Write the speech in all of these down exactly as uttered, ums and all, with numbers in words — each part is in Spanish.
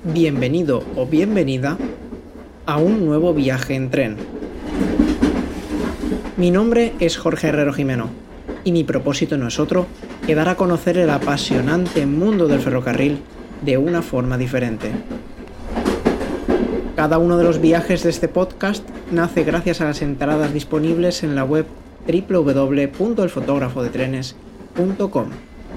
Bienvenido o bienvenida a un nuevo viaje en tren. Mi nombre es Jorge Herrero Jimeno y mi propósito no es otro que dar a conocer el apasionante mundo del ferrocarril de una forma diferente. Cada uno de los viajes de este podcast nace gracias a las entradas disponibles en la web doble u doble u doble u punto el fotógrafo de trenes punto com.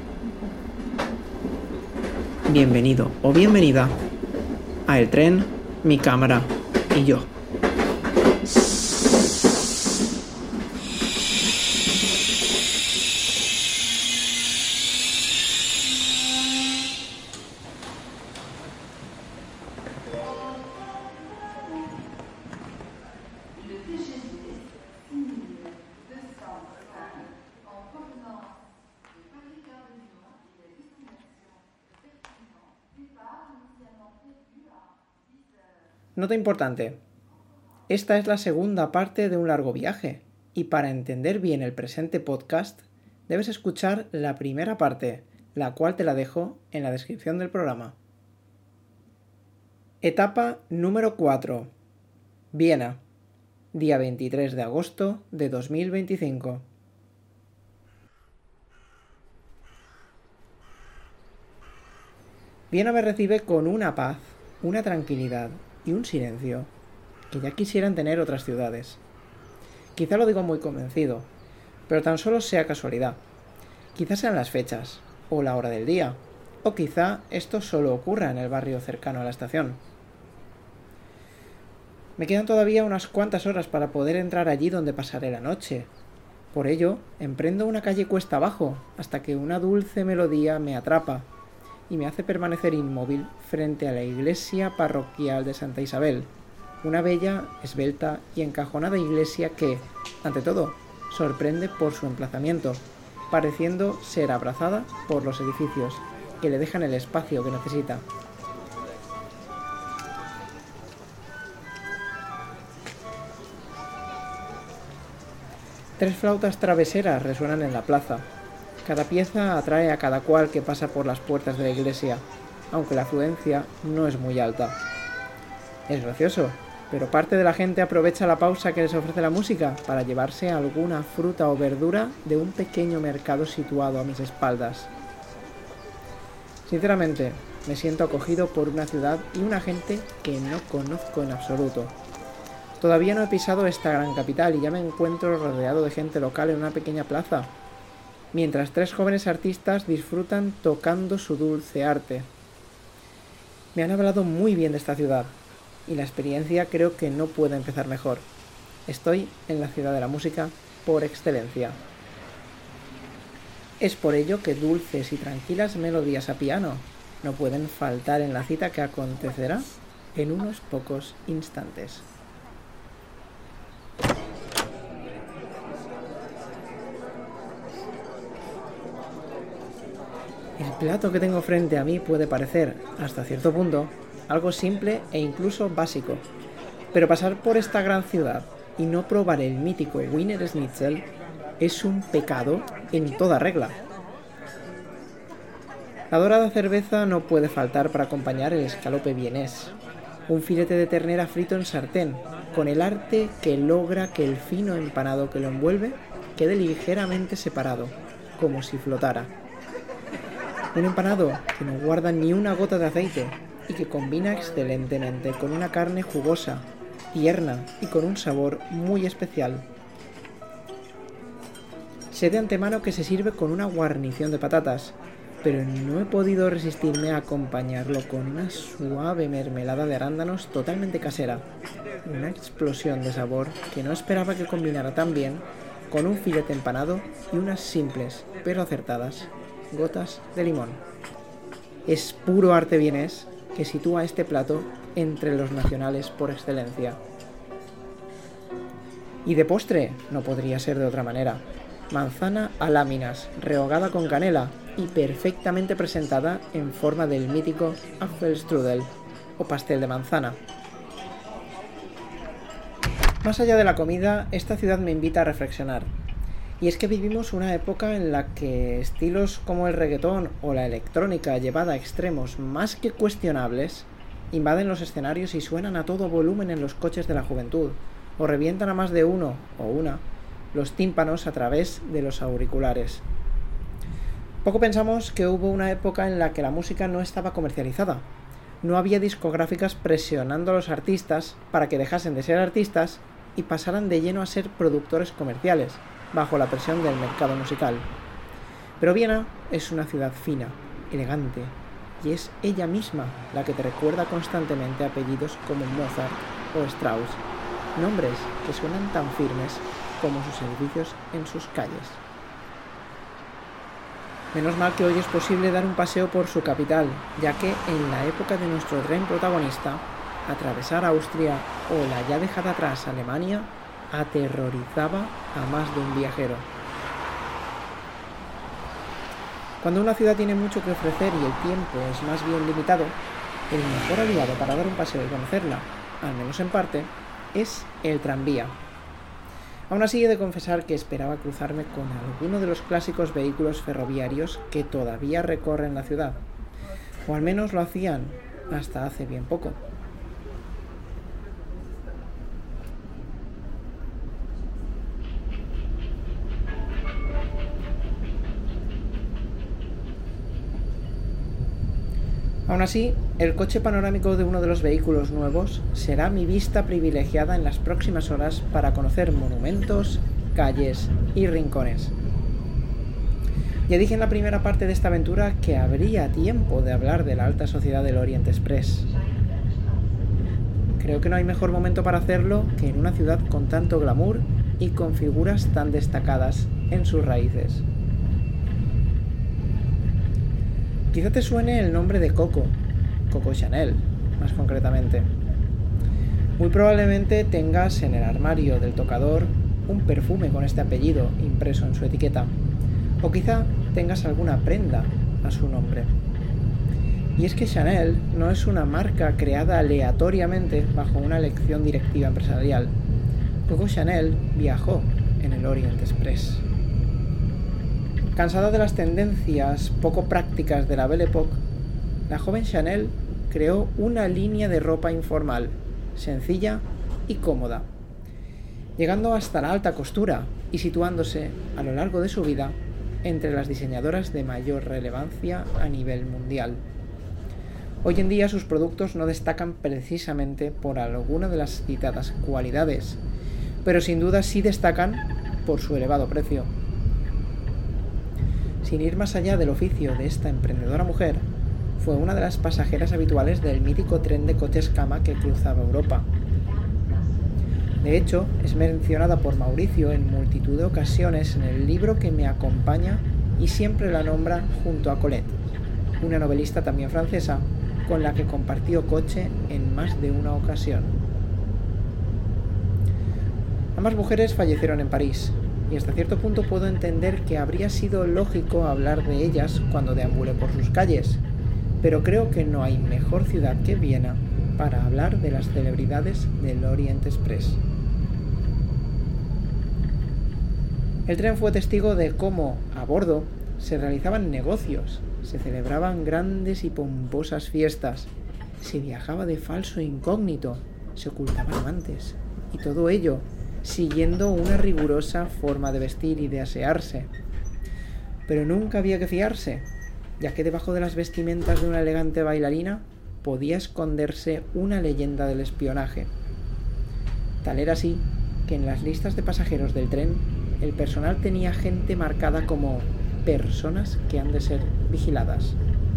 Bienvenido o bienvenida a El Tren, Mi Cámara y Yo. Nota importante. Esta es la segunda parte de un largo viaje, y para entender bien el presente podcast, debes escuchar la primera parte, la cual te la dejo en la descripción del programa. Etapa número cuatro. Viena, día veintitrés de agosto de dos mil veinticinco. Viena me recibe con una paz, una tranquilidad y un silencio que ya quisieran tener otras ciudades. Quizá lo digo muy convencido, pero tan solo sea casualidad. Quizá sean las fechas, o la hora del día, o quizá esto solo ocurra en el barrio cercano a la estación. Me quedan todavía unas cuantas horas para poder entrar allí donde pasaré la noche. Por ello, emprendo una calle cuesta abajo, hasta que una dulce melodía me atrapa y me hace permanecer inmóvil frente a la iglesia parroquial de Santa Isabel, una bella, esbelta y encajonada iglesia que, ante todo, sorprende por su emplazamiento, pareciendo ser abrazada por los edificios, que le dejan el espacio que necesita. Tres flautas traveseras resuenan en la plaza. Cada pieza atrae a cada cual que pasa por las puertas de la iglesia, aunque la afluencia no es muy alta. Es gracioso, pero parte de la gente aprovecha la pausa que les ofrece la música para llevarse alguna fruta o verdura de un pequeño mercado situado a mis espaldas. Sinceramente, me siento acogido por una ciudad y una gente que no conozco en absoluto. Todavía no he pisado esta gran capital y ya me encuentro rodeado de gente local en una pequeña plaza, mientras tres jóvenes artistas disfrutan tocando su dulce arte. Me han hablado muy bien de esta ciudad, y la experiencia creo que no puede empezar mejor. Estoy en la ciudad de la música por excelencia. Es por ello que dulces y tranquilas melodías a piano no pueden faltar en la cita que acontecerá en unos pocos instantes. El plato que tengo frente a mí puede parecer, hasta cierto punto, algo simple e incluso básico, pero pasar por esta gran ciudad y no probar el mítico Wiener Schnitzel es un pecado en toda regla. La dorada cerveza no puede faltar para acompañar el escalope vienés, un filete de ternera frito en sartén, con el arte que logra que el fino empanado que lo envuelve quede ligeramente separado, como si flotara. Un empanado que no guarda ni una gota de aceite y que combina excelentemente con una carne jugosa, tierna y con un sabor muy especial. Sé de antemano que se sirve con una guarnición de patatas, pero no he podido resistirme a acompañarlo con una suave mermelada de arándanos totalmente casera, una explosión de sabor que no esperaba que combinara tan bien con un filete empanado y unas simples, pero acertadas, gotas de limón. Es puro arte vienés que sitúa este plato entre los nacionales por excelencia. Y de postre no podría ser de otra manera. Manzana a láminas, rehogada con canela y perfectamente presentada en forma del mítico Apfelstrudel o pastel de manzana. Más allá de la comida, esta ciudad me invita a reflexionar. Y es que vivimos una época en la que estilos como el reggaetón o la electrónica llevada a extremos más que cuestionables invaden los escenarios y suenan a todo volumen en los coches de la juventud, o revientan a más de uno o una los tímpanos a través de los auriculares. Poco pensamos que hubo una época en la que la música no estaba comercializada. No había discográficas presionando a los artistas para que dejasen de ser artistas y pasaran de lleno a ser productores comerciales, bajo la presión del mercado musical. Pero Viena es una ciudad fina, elegante, y es ella misma la que te recuerda constantemente apellidos como Mozart o Strauss, nombres que suenan tan firmes como sus edificios en sus calles. Menos mal que hoy es posible dar un paseo por su capital, ya que en la época de nuestro tren protagonista, atravesar Austria o la ya dejada atrás Alemania aterrorizaba a más de un viajero. Cuando una ciudad tiene mucho que ofrecer y el tiempo es más bien limitado, el mejor aliado para dar un paseo y conocerla, al menos en parte, es el tranvía. Aún así he de confesar que esperaba cruzarme con alguno de los clásicos vehículos ferroviarios que todavía recorren la ciudad, o al menos lo hacían hasta hace bien poco. Aún así, el coche panorámico de uno de los vehículos nuevos será mi vista privilegiada en las próximas horas para conocer monumentos, calles y rincones. Ya dije en la primera parte de esta aventura que habría tiempo de hablar de la alta sociedad del Orient Express. Creo que no hay mejor momento para hacerlo que en una ciudad con tanto glamour y con figuras tan destacadas en sus raíces. Quizá te suene el nombre de Coco, Coco Chanel, más concretamente. Muy probablemente tengas en el armario del tocador un perfume con este apellido impreso en su etiqueta, o quizá tengas alguna prenda a su nombre. Y es que Chanel no es una marca creada aleatoriamente bajo una elección directiva empresarial. Coco Chanel viajó en el Orient Express. Cansada de las tendencias poco prácticas de la Belle Époque, la joven Chanel creó una línea de ropa informal, sencilla y cómoda, llegando hasta la alta costura y situándose a lo largo de su vida entre las diseñadoras de mayor relevancia a nivel mundial. Hoy en día sus productos no destacan precisamente por alguna de las citadas cualidades, pero sin duda sí destacan por su elevado precio. Sin ir más allá del oficio de esta emprendedora mujer, fue una de las pasajeras habituales del mítico tren de coches cama que cruzaba Europa. De hecho, es mencionada por Mauricio en multitud de ocasiones en el libro que me acompaña y siempre la nombra junto a Colette, una novelista también francesa, con la que compartió coche en más de una ocasión. Ambas mujeres fallecieron en París, y hasta cierto punto puedo entender que habría sido lógico hablar de ellas cuando deambule por sus calles, pero creo que no hay mejor ciudad que Viena para hablar de las celebridades del Orient Express. El tren fue testigo de cómo, a bordo, se realizaban negocios, se celebraban grandes y pomposas fiestas, se viajaba de falso incógnito, se ocultaban amantes, y todo ello siguiendo una rigurosa forma de vestir y de asearse. Pero nunca había que fiarse, ya que debajo de las vestimentas de una elegante bailarina podía esconderse una leyenda del espionaje. Tal era así que en las listas de pasajeros del tren el personal tenía gente marcada como personas que han de ser vigiladas.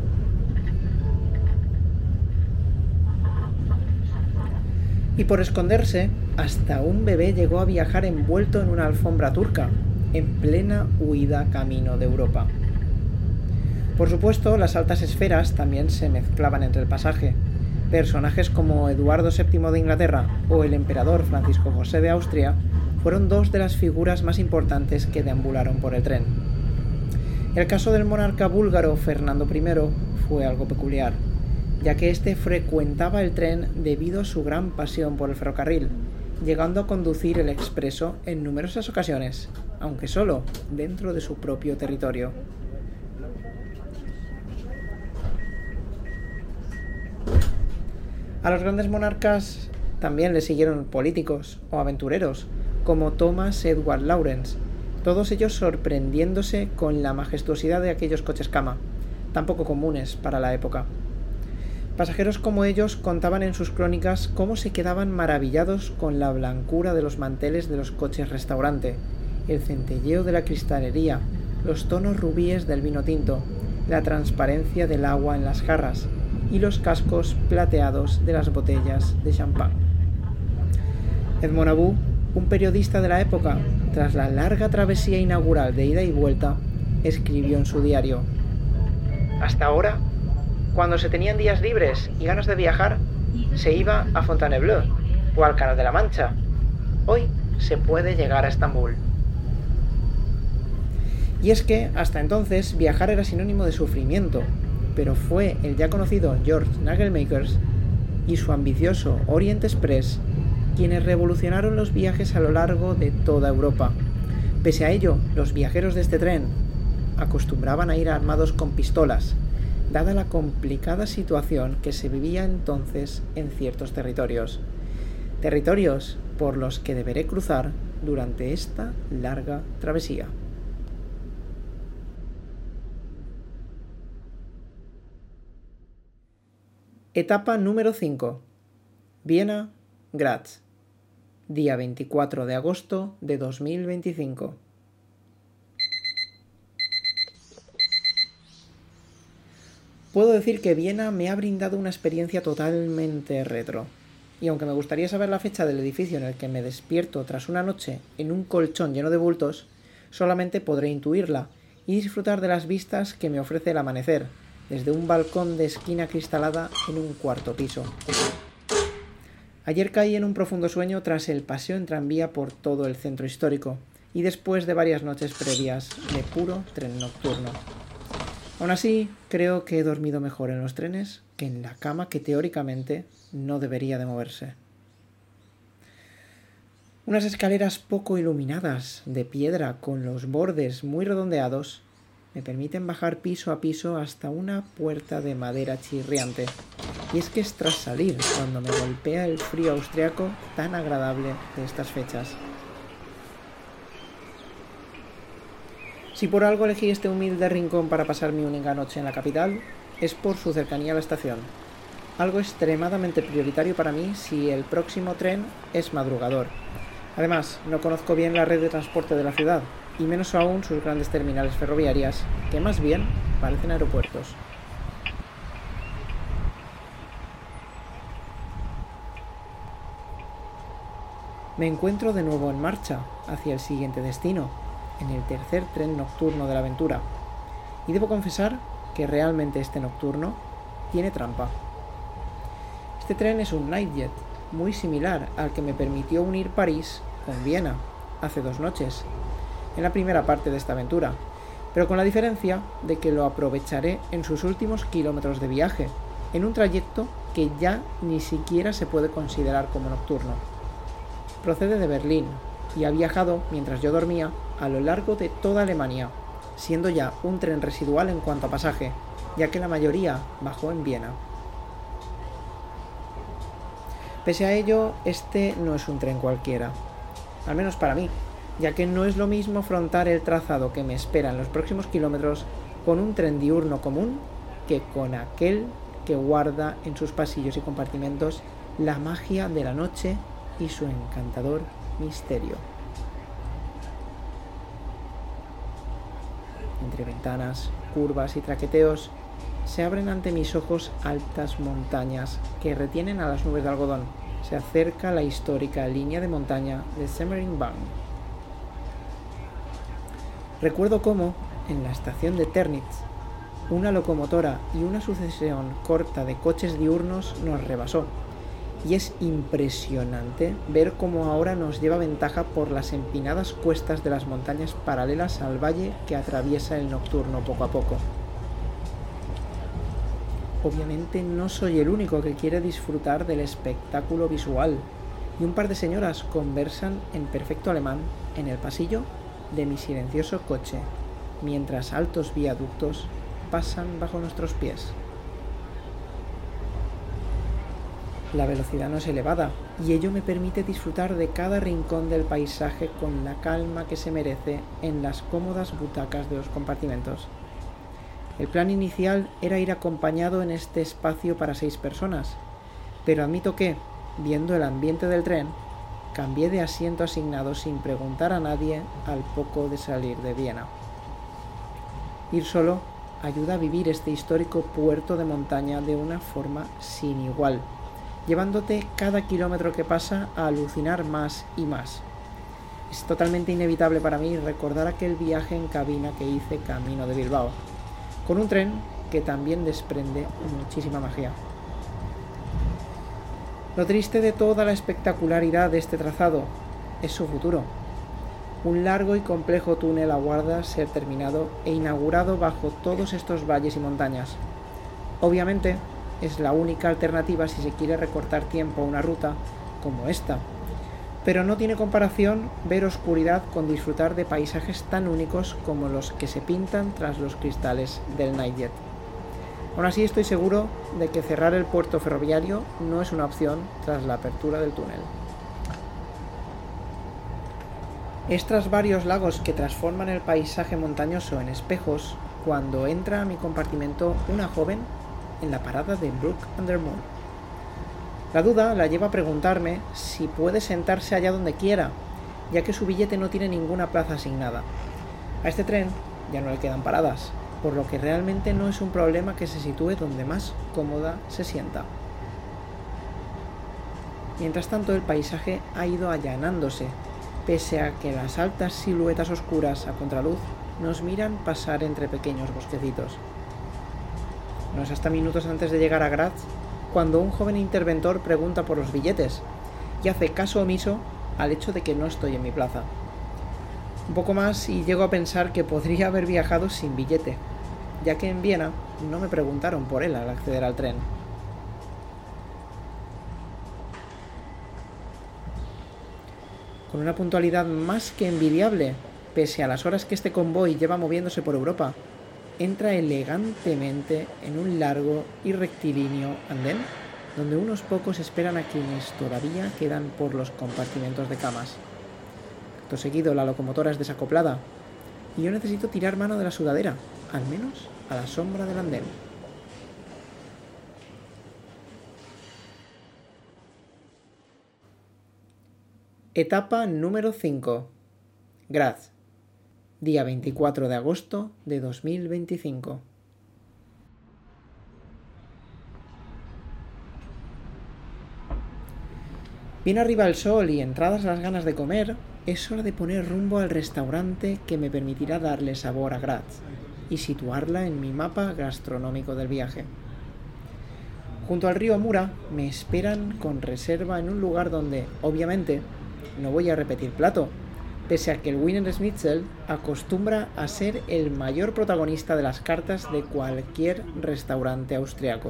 Y por esconderse, hasta un bebé llegó a viajar envuelto en una alfombra turca, en plena huida camino de Europa. Por supuesto, las altas esferas también se mezclaban entre el pasaje. Personajes como Eduardo séptimo de Inglaterra o el emperador Francisco José de Austria fueron dos de las figuras más importantes que deambularon por el tren. El caso del monarca búlgaro Fernando primero fue algo peculiar, ya que éste frecuentaba el tren debido a su gran pasión por el ferrocarril, llegando a conducir el expreso en numerosas ocasiones, aunque solo dentro de su propio territorio. A los grandes monarcas también le siguieron políticos o aventureros, como Thomas Edward Lawrence, todos ellos sorprendiéndose con la majestuosidad de aquellos coches cama, tan poco comunes para la época. Pasajeros como ellos contaban en sus crónicas cómo se quedaban maravillados con la blancura de los manteles de los coches restaurante, el centelleo de la cristalería, los tonos rubíes del vino tinto, la transparencia del agua en las jarras y los cascos plateados de las botellas de champán. Edmond About, un periodista de la época, tras la larga travesía inaugural de ida y vuelta, escribió en su diario: «Hasta ahora, cuando se tenían días libres y ganas de viajar, se iba a Fontainebleau o al Canal de la Mancha. Hoy se puede llegar a Estambul». Y es que, hasta entonces, viajar era sinónimo de sufrimiento, pero fue el ya conocido George Nagelmakers y su ambicioso Orient Express quienes revolucionaron los viajes a lo largo de toda Europa. Pese a ello, los viajeros de este tren acostumbraban a ir armados con pistolas, dada la complicada situación que se vivía entonces en ciertos territorios. Territorios por los que deberé cruzar durante esta larga travesía. Etapa número cinco. Viena, Graz. Día veinticuatro de agosto de dos mil veinticinco. Puedo decir que Viena me ha brindado una experiencia totalmente retro. Y aunque me gustaría saber la fecha del edificio en el que me despierto tras una noche en un colchón lleno de bultos, solamente podré intuirla y disfrutar de las vistas que me ofrece el amanecer, desde un balcón de esquina cristalada en un cuarto piso. Ayer caí en un profundo sueño tras el paseo en tranvía por todo el centro histórico y después de varias noches previas de puro tren nocturno. Aún así, creo que he dormido mejor en los trenes que en la cama que teóricamente no debería de moverse. Unas escaleras poco iluminadas, de piedra con los bordes muy redondeados, me permiten bajar piso a piso hasta una puerta de madera chirriante. Y es que es tras salir cuando me golpea el frío austriaco tan agradable de estas fechas. Si por algo elegí este humilde rincón para pasar mi única noche en la capital, es por su cercanía a la estación. Algo extremadamente prioritario para mí si el próximo tren es madrugador. Además, no conozco bien la red de transporte de la ciudad, y menos aún sus grandes terminales ferroviarias, que más bien parecen aeropuertos. Me encuentro de nuevo en marcha hacia el siguiente destino, en el tercer tren nocturno de la aventura, y debo confesar que realmente este nocturno tiene trampa. Este tren es un Nightjet, muy similar al que me permitió unir París con Viena hace dos noches, en la primera parte de esta aventura, pero con la diferencia de que lo aprovecharé en sus últimos kilómetros de viaje, en un trayecto que ya ni siquiera se puede considerar como nocturno. Procede de Berlín y ha viajado, mientras yo dormía, a lo largo de toda Alemania, siendo ya un tren residual en cuanto a pasaje, ya que la mayoría bajó en Viena. Pese a ello, este no es un tren cualquiera, al menos para mí, ya que no es lo mismo afrontar el trazado que me espera en los próximos kilómetros con un tren diurno común que con aquel que guarda en sus pasillos y compartimentos la magia de la noche y su encantador misterio. Entre ventanas, curvas y traqueteos, se abren ante mis ojos altas montañas que retienen a las nubes de algodón. Se acerca la histórica línea de montaña de Semmeringbahn. Recuerdo cómo, en la estación de Ternitz, una locomotora y una sucesión corta de coches diurnos nos rebasó, y es impresionante ver cómo ahora nos lleva ventaja por las empinadas cuestas de las montañas paralelas al valle que atraviesa el nocturno poco a poco. Obviamente no soy el único que quiere disfrutar del espectáculo visual, y un par de señoras conversan en perfecto alemán en el pasillo de mi silencioso coche, mientras altos viaductos pasan bajo nuestros pies. La velocidad no es elevada y ello me permite disfrutar de cada rincón del paisaje con la calma que se merece en las cómodas butacas de los compartimentos. El plan inicial era ir acompañado en este espacio para seis personas, pero admito que, viendo el ambiente del tren, cambié de asiento asignado sin preguntar a nadie al poco de salir de Viena. Ir solo ayuda a vivir este histórico puerto de montaña de una forma sin igual, llevándote cada kilómetro que pasa a alucinar más y más. Es totalmente inevitable para mí recordar aquel viaje en cabina que hice camino de Bilbao, con un tren que también desprende muchísima magia. Lo triste de toda la espectacularidad de este trazado es su futuro. Un largo y complejo túnel aguarda ser terminado e inaugurado bajo todos estos valles y montañas. Obviamente, es la única alternativa si se quiere recortar tiempo a una ruta como esta, pero no tiene comparación ver oscuridad con disfrutar de paisajes tan únicos como los que se pintan tras los cristales del Nightjet. Aún así, estoy seguro de que cerrar el puerto ferroviario no es una opción tras la apertura del túnel. Es tras varios lagos que transforman el paisaje montañoso en espejos cuando entra a mi compartimento una joven en la parada de Brook-under-Moor. La duda la lleva a preguntarme si puede sentarse allá donde quiera, ya que su billete no tiene ninguna plaza asignada. A este tren ya no le quedan paradas, por lo que realmente no es un problema que se sitúe donde más cómoda se sienta. Mientras tanto, el paisaje ha ido allanándose, pese a que las altas siluetas oscuras a contraluz nos miran pasar entre pequeños bosquecitos. No es hasta minutos antes de llegar a Graz cuando un joven interventor pregunta por los billetes y hace caso omiso al hecho de que no estoy en mi plaza. Un poco más y llego a pensar que podría haber viajado sin billete, ya que en Viena no me preguntaron por él al acceder al tren. Con una puntualidad más que envidiable, pese a las horas que este convoy lleva moviéndose por Europa, entra elegantemente en un largo y rectilíneo andén, donde unos pocos esperan a quienes todavía quedan por los compartimentos de camas. Acto seguido, la locomotora es desacoplada, y yo necesito tirar mano de la sudadera, al menos a la sombra del andén. Etapa número cinco. Graz. Día veinticuatro de agosto de dos mil veinticinco. Bien arriba el sol y entradas las ganas de comer, es hora de poner rumbo al restaurante que me permitirá darle sabor a Graz y situarla en mi mapa gastronómico del viaje. Junto al río Mura me esperan con reserva en un lugar donde, obviamente, no voy a repetir plato, pese a que el Wiener Schnitzel acostumbra a ser el mayor protagonista de las cartas de cualquier restaurante austriaco.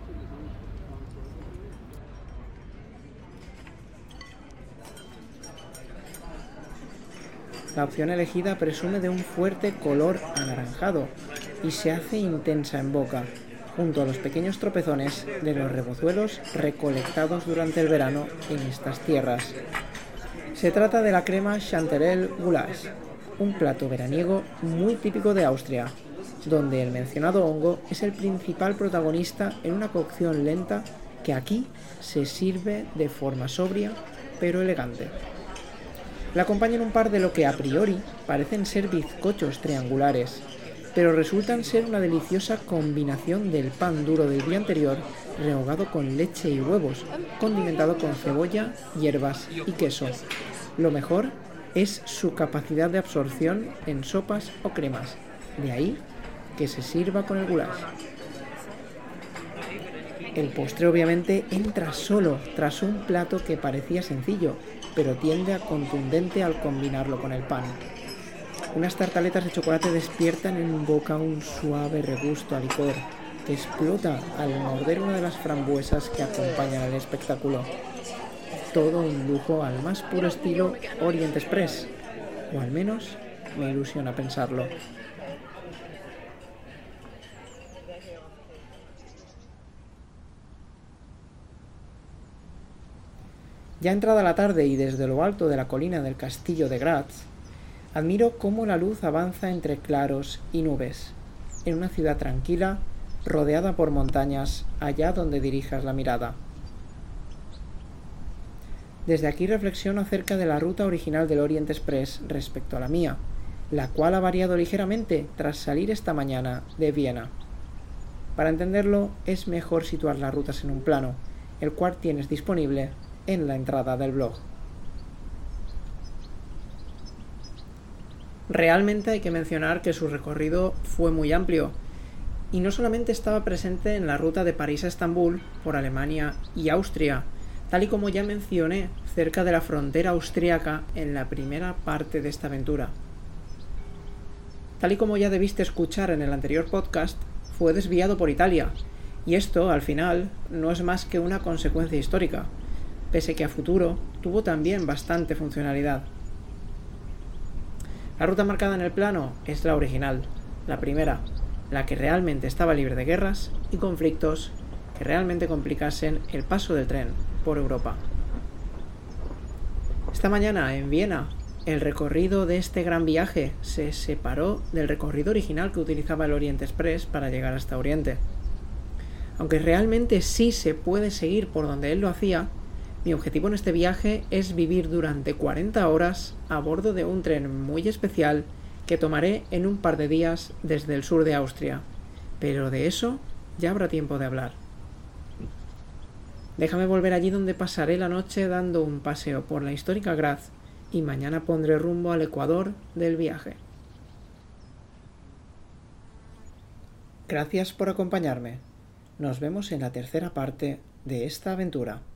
La opción elegida presume de un fuerte color anaranjado y se hace intensa en boca, junto a los pequeños tropezones de los rebozuelos recolectados durante el verano en estas tierras. Se trata de la crema Chanterelle Goulash, un plato veraniego muy típico de Austria, donde el mencionado hongo es el principal protagonista en una cocción lenta que aquí se sirve de forma sobria pero elegante. La acompañan un par de lo que a priori parecen ser bizcochos triangulares, pero resultan ser una deliciosa combinación del pan duro del día anterior rehogado con leche y huevos, condimentado con cebolla, hierbas y queso. Lo mejor es su capacidad de absorción en sopas o cremas, de ahí que se sirva con el goulash. El postre obviamente entra solo tras un plato que parecía sencillo, pero tiende a contundente al combinarlo con el pan. Unas tartaletas de chocolate despiertan en boca un suave regusto a licor que explota al morder una de las frambuesas que acompañan el espectáculo. Todo un lujo al más puro estilo Orient Express, o al menos me ilusiona pensarlo. Ya entrada la tarde y desde lo alto de la colina del castillo de Graz, admiro cómo la luz avanza entre claros y nubes, en una ciudad tranquila, rodeada por montañas, allá donde dirijas la mirada. Desde aquí reflexiono acerca de la ruta original del Orient Express respecto a la mía, la cual ha variado ligeramente tras salir esta mañana de Viena. Para entenderlo, es mejor situar las rutas en un plano, el cual tienes disponible en la entrada del blog. Realmente hay que mencionar que su recorrido fue muy amplio, y no solamente estaba presente en la ruta de París a Estambul, por Alemania y Austria, tal y como ya mencioné cerca de la frontera austríaca en la primera parte de esta aventura. Tal y como ya debiste escuchar en el anterior podcast, fue desviado por Italia, y esto, al final, no es más que una consecuencia histórica, pese que a futuro tuvo también bastante funcionalidad. La ruta marcada en el plano es la original, la primera, la que realmente estaba libre de guerras y conflictos que realmente complicasen el paso del tren por Europa. Esta mañana, en Viena, el recorrido de este gran viaje se separó del recorrido original que utilizaba el Orient Express para llegar hasta Oriente. Aunque realmente sí se puede seguir por donde él lo hacía, mi objetivo en este viaje es vivir durante cuarenta horas a bordo de un tren muy especial que tomaré en un par de días desde el sur de Austria. Pero de eso ya habrá tiempo de hablar. Déjame volver allí donde pasaré la noche dando un paseo por la histórica Graz y mañana pondré rumbo al ecuador del viaje. Gracias por acompañarme. Nos vemos en la tercera parte de esta aventura.